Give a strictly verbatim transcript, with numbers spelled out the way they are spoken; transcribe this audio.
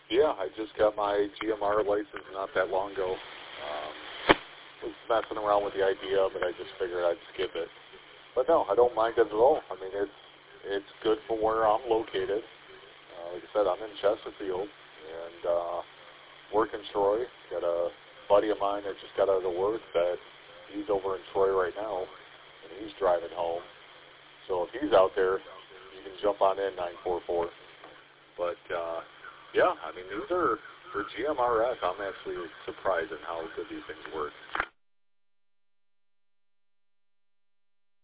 Yeah, I just got my G M R license not that long ago. Um, was messing around with the idea, but I just figured I'd skip it. But no, I don't mind it at all. I mean, it's it's good for where I'm located. Uh, like I said, I'm in Chesterfield, and uh, work in Troy. Got a buddy of mine that just got out of work that he's over in Troy right now, and he's driving home. So if he's out there, you can jump on in nine four four. But, uh, yeah, I mean, these are, for G M R S, I'm actually surprised at how good these things work.